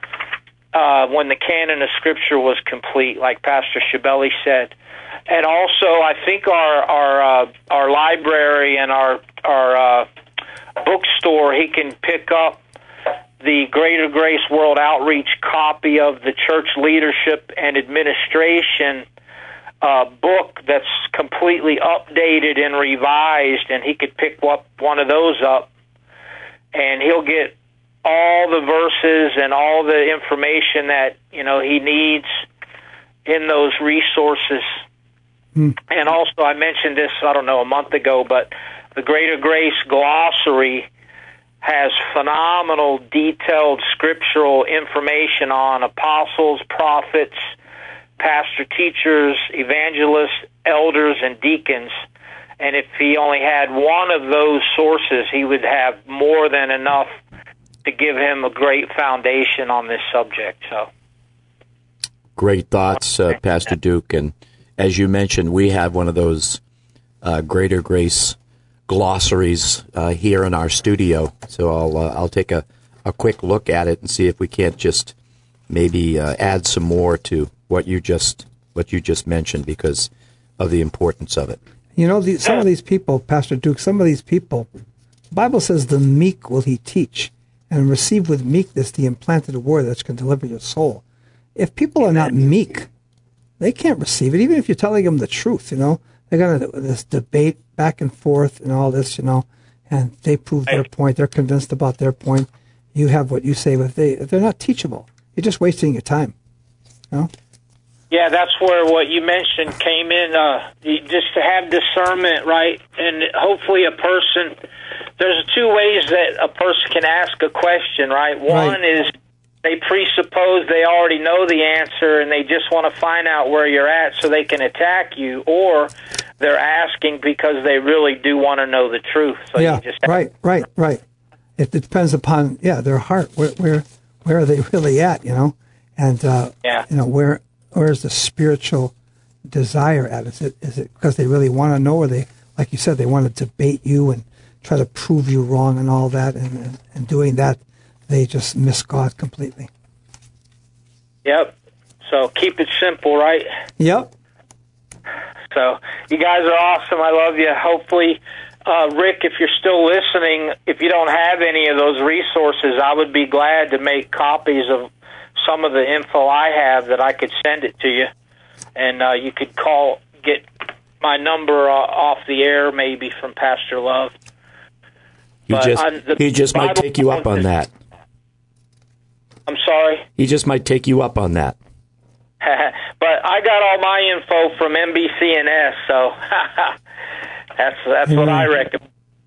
uh, when the canon of Scripture was complete, like Pastor Shibeli said. And also, I think our our uh, our library and our our uh, bookstore, he can pick up the Greater Grace World Outreach copy of the Church Leadership and Administration uh, book that's completely updated and revised, and he could pick up one of those up, and he'll get all the verses and all the information that, you know, he needs in those resources. Hmm. And also, I mentioned this, I don't know, a month ago, but the Greater Grace Glossary has phenomenal, detailed scriptural information on apostles, prophets, pastor teachers, evangelists, elders, and deacons. And if he only had one of those sources, he would have more than enough to give him a great foundation on this subject. So, great thoughts, uh, Pastor Duke. And as you mentioned, we have one of those uh, Greater Grace glossaries uh, here in our studio. So I'll uh, I'll take a, a quick look at it and see if we can't just maybe uh, add some more to what you just what you just mentioned because of the importance of it. You know, the, some of these people, Pastor Duke, some of these people, the Bible says the meek will he teach, and receive with meekness the implanted word that can deliver your soul. If people are not meek, they can't receive it, even if you're telling them the truth, you know. They're going to this debate back and forth and all this, you know, and they prove their point. They're convinced about their point. You have what you say, but they, they're not teachable. You're just wasting your time, you know. Yeah, that's where what you mentioned came in, uh, just to have discernment, right? And hopefully a person, there's two ways that a person can ask a question, right? One right. is they presuppose they already know the answer and they just want to find out where you're at so they can attack you, or they're asking because they really do want to know the truth. So yeah, you just right, right, right. It depends upon, yeah, their heart. Where where, where are they really at, you know? And, uh, yeah. you know, where... Or is the spiritual desire at? Is it is it because they really want to know, or they, like you said, they want to debate you and try to prove you wrong and all that, and, and, and doing that, they just miss God completely. Yep. So keep it simple, right? Yep. So you guys are awesome. I love you. Hopefully, uh, Rick, if you're still listening, if you don't have any of those resources, I would be glad to make copies of some of the info I have that I could send it to you, and uh, you could call, get my number uh, off the air, maybe from Pastor Love. He but just the he just Bible might take you up on that. I'm sorry. He just might take you up on that. but I got all my info from N B C N S, so that's that's Amen. what I recommend.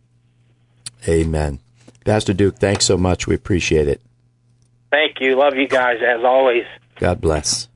Amen. Pastor Duke, thanks so much. We appreciate it. Thank you. Love you guys, as always. God bless.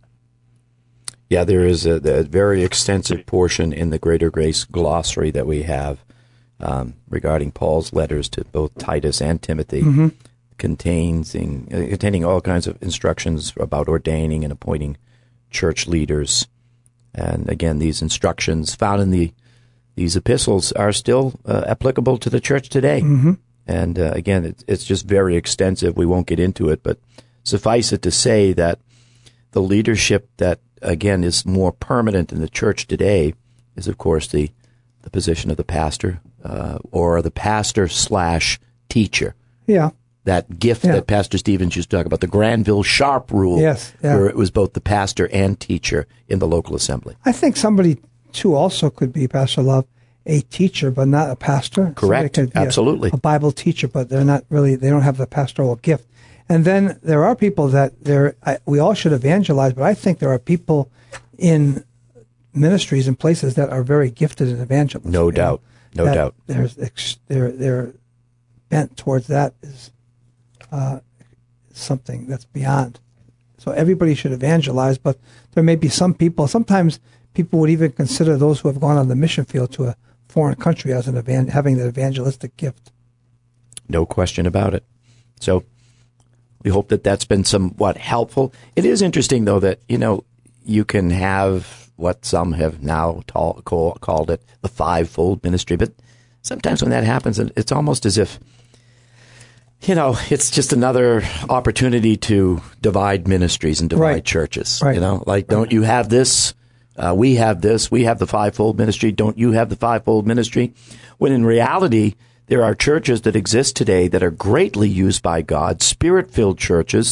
Yeah, there is a, a very extensive portion in the Greater Grace glossary that we have um, regarding Paul's letters to both Titus and Timothy, mm-hmm. contains in, uh, containing all kinds of instructions about ordaining and appointing church leaders. And again, these instructions found in the these epistles are still uh, applicable to the church today. Mm-hmm. And uh, again, it, it's just very extensive. We won't get into it, but suffice it to say that the leadership that, again, is more permanent in the church today is, of course, the, the position of the pastor uh, or the pastor slash teacher. Yeah. That gift yeah. that Pastor Stevens used to talk about, the Granville Sharp rule, yes, yeah. where it was both the pastor and teacher in the local assembly. I think somebody, too, also could be, Pastor Love, a teacher, but not a pastor. Correct. Could be Absolutely. A, a Bible teacher, but they're not really, they don't have the pastoral gift. And then there are people that they're, I, we all should evangelize, but I think there are people in ministries and places that are very gifted in evangelism. No doubt. know, No doubt. There's, they're, they're bent towards that is uh, something that's beyond. So everybody should evangelize, but there may be some people, sometimes people would even consider those who have gone on the mission field to a foreign country as an evan- having the evangelistic gift. No question about it. So we hope that that's been somewhat helpful. It is interesting, though, that, you know, you can have what some have now ta- call, called it the fivefold ministry. But sometimes when that happens, it's almost as if, you know, it's just another opportunity to divide ministries and divide right. churches. Right. You know, like, don't you have this? Uh, we have this. We have the fivefold ministry. Don't you have the fivefold ministry? When in reality, there are churches that exist today that are greatly used by God, spirit-filled churches,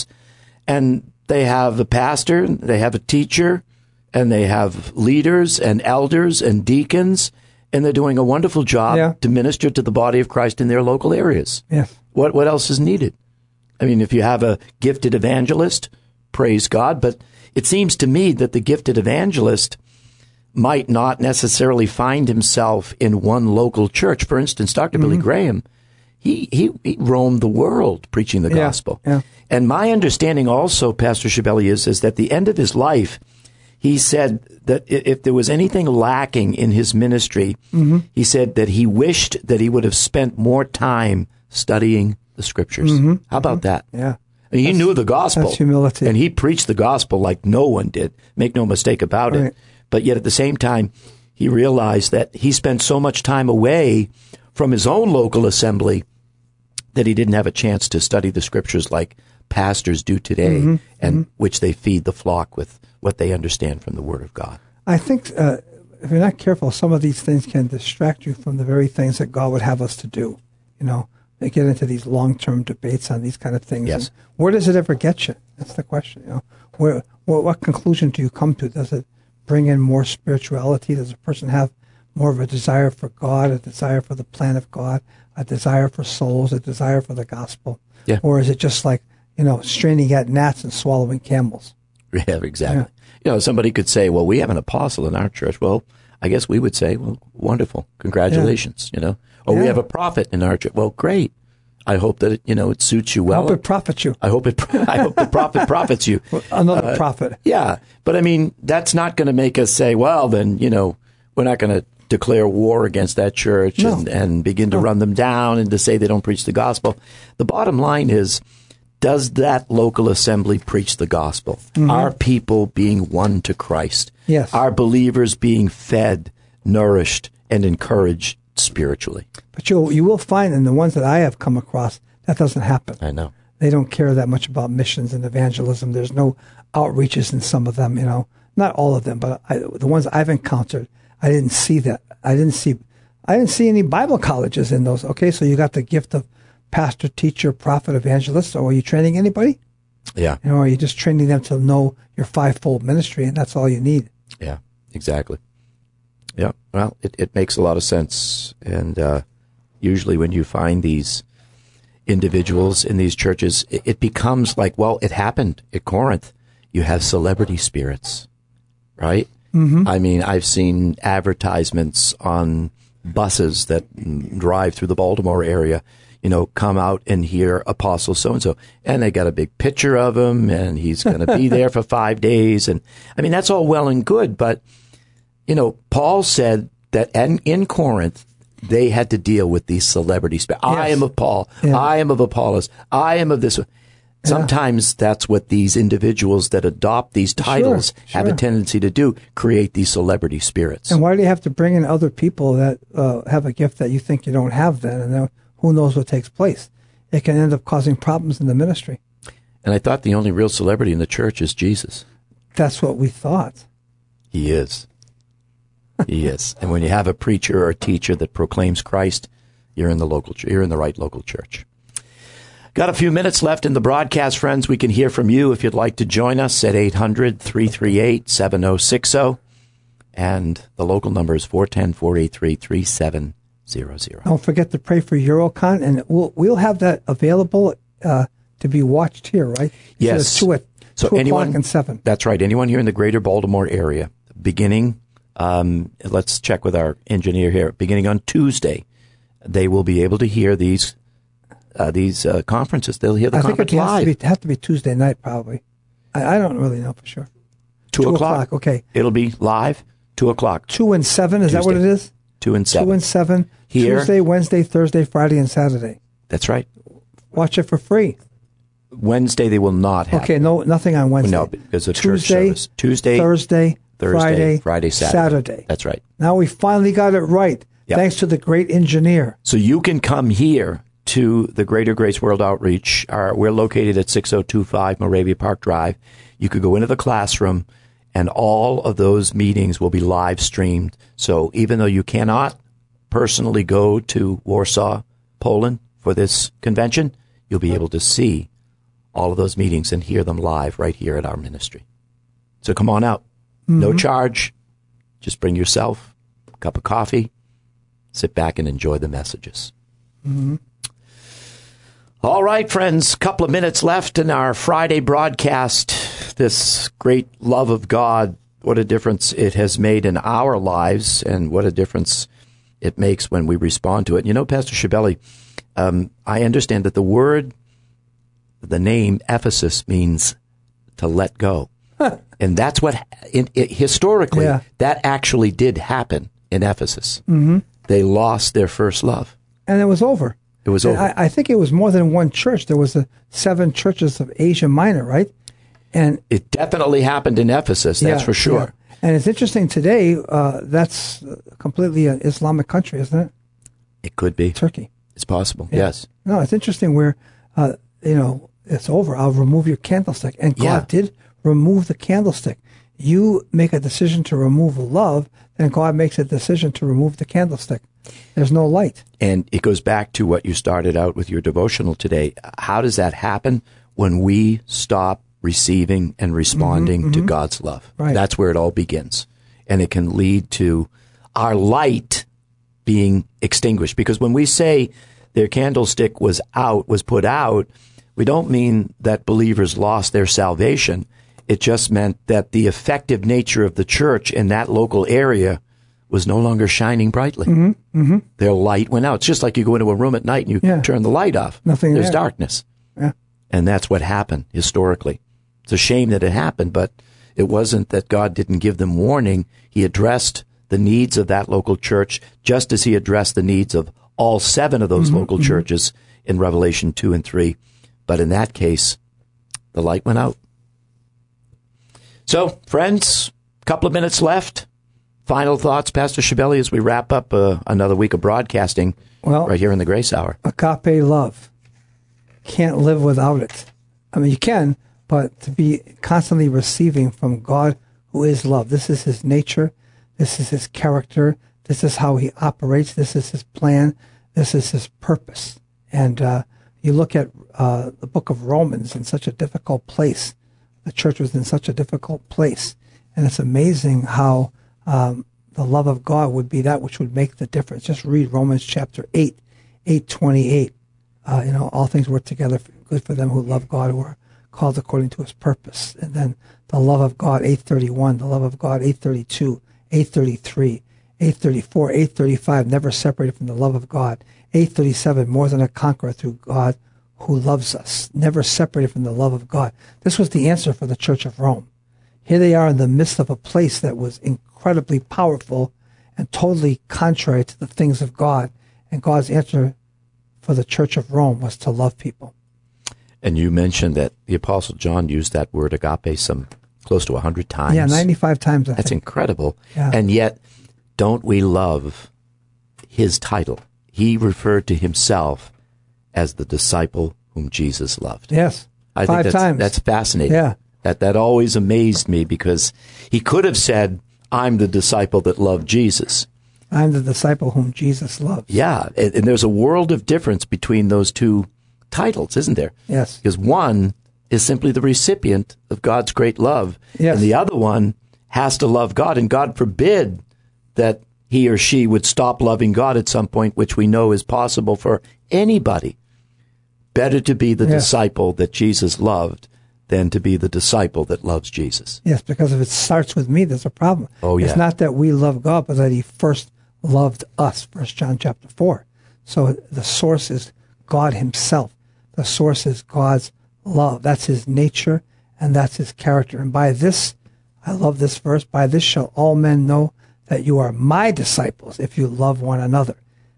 and they have a pastor, they have a teacher, and they have leaders and elders and deacons, and they're doing a wonderful job yeah. to minister to the body of Christ in their local areas. Yes. What what else is needed? I mean, if you have a gifted evangelist, praise God, but it seems to me that the gifted evangelist might not necessarily find himself in one local church. For instance, Doctor Mm-hmm. Billy Graham, he, he, he roamed the world preaching the yeah, gospel. Yeah. And my understanding also, Pastor Schibeli, is, is that at the end of his life, he said that if there was anything lacking in his ministry, mm-hmm. he said that he wished that he would have spent more time studying the scriptures. Mm-hmm. How about that? Yeah. I mean, he knew the gospel. That's humility. And he preached the gospel like no one did. Make no mistake about right. it. But yet at the same time, he realized that he spent so much time away from his own local assembly that he didn't have a chance to study the scriptures like pastors do today, mm-hmm. and mm-hmm. which they feed the flock with what they understand from the Word of God. I think uh, if you're not careful, some of these things can distract you from the very things that God would have us to do. You know, they get into these long-term debates on these kind of things. Yes. And where does it ever get you? That's the question. You know, where, where what conclusion do you come to? Does it bring in more spirituality? Does a person have more of a desire for God, a desire for the plan of God, a desire for souls, a desire for the gospel? Yeah. Or is it just like, you know, straining at gnats and swallowing camels? Yeah, exactly. Yeah. You know, somebody could say, well, we have an apostle in our church. Well, I guess we would say, well, wonderful. Congratulations, yeah. you know. Or yeah. we have a prophet in our church. Well, great. I hope that, it, you know, it suits you well. I hope it profits you. I hope it, I hope the prophet profits you. Another uh, prophet. Yeah. But I mean, that's not going to make us say, well, then, you know, we're not going to declare war against that church no. and, and begin to no. run them down and to say they don't preach the gospel. The bottom line is, does that local assembly preach the gospel? Mm-hmm. Are people being won to Christ? Yes. Are believers being fed, nourished, and encouraged spiritually? But you you will find in the ones that I have come across, that doesn't happen. I know. They don't care that much about missions and evangelism. There's no outreaches in some of them, you know. Not all of them, but I, the ones I've encountered, I didn't see that. I didn't see I didn't see any Bible colleges in those. Okay, so you got the gift of pastor, teacher, prophet, evangelist. So are you training anybody? Yeah. You know, are you just training them to know your fivefold ministry, and that's all you need? Yeah, exactly. Yeah, well, it, it makes a lot of sense. And uh, usually when you find these individuals in these churches, it, it becomes like, well, it happened at Corinth. you have celebrity spirits, right? Mm-hmm. I mean, I've seen advertisements on buses that drive through the Baltimore area, you know, come out and hear Apostle so-and-so. And they got a big picture of him, and he's going to be there for five days. And I mean, that's all well and good. But, you know, Paul said that in, in Corinth, they had to deal with these celebrity spirits. Yes. I am of Paul. Yeah. I am of Apollos. I am of this one. Sometimes yeah. that's what these individuals that adopt these titles sure, sure. have a tendency to do, create these celebrity spirits. And why do you have to bring in other people that uh, have a gift that you think you don't have then? And then who knows what takes place? It can end up causing problems in the ministry. And I thought the only real celebrity in the church is Jesus. That's what we thought. He is. He is. And when you have a preacher or a teacher that proclaims Christ, you're in the local, you're in the right local church. Got a few minutes left in the broadcast, friends. We can hear from you if you'd like to join us at eight hundred, three three eight, seven oh six oh. And the local number is four one zero, four eight three, three seven zero zero. Don't forget to pray for Eurocon, and we'll we'll have that available uh, to be watched here, right? Yes. So two at so two anyone, o'clock and seven. That's right. Anyone here in the greater Baltimore area, beginning, um, let's check with our engineer here, beginning on Tuesday, they will be able to hear these Uh, these uh, conferences. They'll hear the I conference think it has live. to, be, have to be Tuesday night, probably. I, I don't really know for sure. Two, Two o'clock. o'clock. Okay. It'll be live. Two o'clock. Two and seven. Is Tuesday. that what it is? Two and seven. Two and seven. Here. Tuesday, Wednesday, Thursday, Friday, and Saturday. That's right. Watch it for free. Wednesday they will not have. Okay. No, nothing on Wednesday. No, because of Tuesday, church service. Tuesday, Thursday, Thursday, Friday, Friday, Saturday. Saturday. That's right. Now we finally got it right. Yep. Thanks to the great engineer. So you can come here to the Greater Grace World Outreach. Our, we're located at six oh two five Moravia Park Drive. You could go into the classroom, and all of those meetings will be live streamed. So even though you cannot personally go to Warsaw, Poland for this convention, you'll be able to see all of those meetings and hear them live right here at our ministry. So come on out. Mm-hmm. No charge. Just bring yourself a cup of coffee, sit back and enjoy the messages. Mm-hmm. All right, friends, a couple of minutes left in our Friday broadcast. This great love of God, what a difference it has made in our lives, and what a difference it makes when we respond to it. You know, Pastor Shibeli, um, I understand that the word, the name Ephesus means to let go. Huh. And that's what, in, it, historically, yeah. that actually did happen in Ephesus. Mm-hmm. They lost their first love. And it was over. It was over. I, I think it was more than one church. There was the seven churches of Asia Minor, right? And it definitely happened in Ephesus, that's yeah, for sure. Yeah. And it's interesting today, uh, that's completely an Islamic country, isn't it? It could be. Turkey. It's possible, yeah. yes. No, it's interesting where, uh, you know, it's over. I'll remove your candlestick. And God yeah. did remove the candlestick. You make a decision to remove love, then God makes a decision to remove the candlestick. There's no light. And it goes back to what you started out with your devotional today. How does that happen? When we stop receiving and responding mm-hmm, to mm-hmm. God's love. Right. That's where it all begins. And it can lead to our light being extinguished. Because when we say their candlestick was out, was put out, we don't mean that believers lost their salvation. It just meant that the effective nature of the church in that local area was no longer shining brightly. Mm-hmm, mm-hmm. Their light went out. It's just like you go into a room at night and you yeah. turn the light off. Nothing There's there. darkness. Yeah. And that's what happened historically. It's a shame that it happened, but it wasn't that God didn't give them warning. He addressed the needs of that local church just as he addressed the needs of all seven of those mm-hmm, local mm-hmm. churches in Revelation two and three. But in that case, the light went out. So, friends, a couple of minutes left. Final thoughts, Pastor Shibeli, as we wrap up uh, another week of broadcasting well, right here in the Grace Hour. Agape love. Can't live without it. I mean, you can, but to be constantly receiving from God who is love. This is his nature. This is his character. This is how he operates. This is his plan. This is his purpose. And uh, you look at uh, the book of Romans in such a difficult place. The church was in such a difficult place. And it's amazing how um, the love of God would be that which would make the difference. Just read Romans chapter eight, eight twenty-eight. Uh, you know, all things work together for good for them who love God, who are called according to his purpose. And then the love of God, eight thirty-one, the love of God, eight thirty-two, eight thirty-three, eight thirty-four, eight thirty-five, never separated from the love of God. eight thirty-seven, more than a conqueror through God who loves us, never separated from the love of God. This was the answer for the Church of Rome. Here they are in the midst of a place that was incredibly powerful and totally contrary to the things of God. And God's answer for the Church of Rome was to love people. And you mentioned that the Apostle John used that word agape some close to one hundred times. Yeah, ninety-five times. I That's think. incredible. Yeah. And yet, don't we love his title? He referred to himself as the disciple whom Jesus loved. Yes, I five think that's, times. That's fascinating. Yeah. That, that always amazed me because he could have said, I'm the disciple that loved Jesus. I'm the disciple whom Jesus loves. Yeah, and, and there's a world of difference between those two titles, isn't there? Yes. Because one is simply the recipient of God's great love, Yes. and the other one has to love God, and God forbid that he or she would stop loving God at some point, which we know is possible for anybody. Better to be the Yeah. disciple that Jesus loved than to be the disciple that loves Jesus. Yes, because if it starts with me, there's a problem. Oh, yeah. It's not that we love God, but that he first loved us, First John chapter four. So the source is God himself. The source is God's love. That's his nature, and that's his character. And by this, I love this verse, by this shall all men know that you are my disciples if you love one another.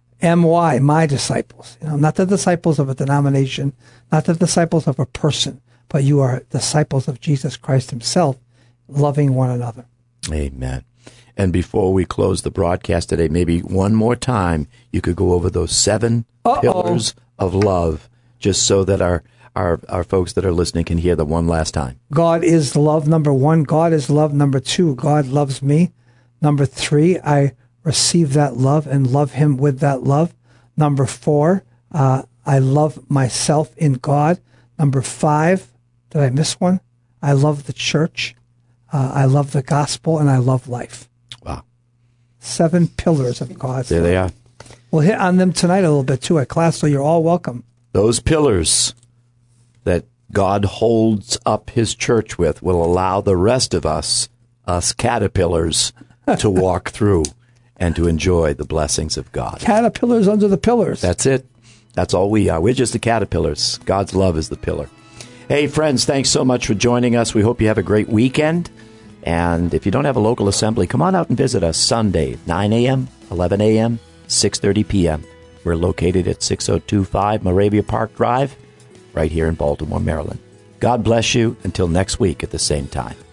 M Y, my disciples. You know, not the disciples of a denomination, not the disciples of a person, but you are disciples of Jesus Christ himself, loving one another. Amen. And before we close the broadcast today, maybe one more time, you could go over those seven Uh-oh. pillars of love, just so that our, our, our folks that are listening can hear them one last time. God is love, number one. God is love, number two. God loves me. Number three, I receive that love and love him with that love. Number four, uh, I love myself in God. Number five, did I miss one? I love the church. Uh, I love the gospel, and I love life. Wow. Seven pillars of God's There love. they are. We'll hit on them tonight a little bit, too, at class, so you're all welcome. Those pillars that God holds up his church with will allow the rest of us, us caterpillars, to walk through and to enjoy the blessings of God. Caterpillars under the pillars. That's it. That's all we are. We're just the caterpillars. God's love is the pillar. Hey, friends, thanks so much for joining us. We hope you have a great weekend. And if you don't have a local assembly, come on out and visit us Sunday, nine a.m., eleven a.m., six thirty p.m. We're located at six oh two five Moravia Park Drive, right here in Baltimore, Maryland. God bless you until next week at the same time.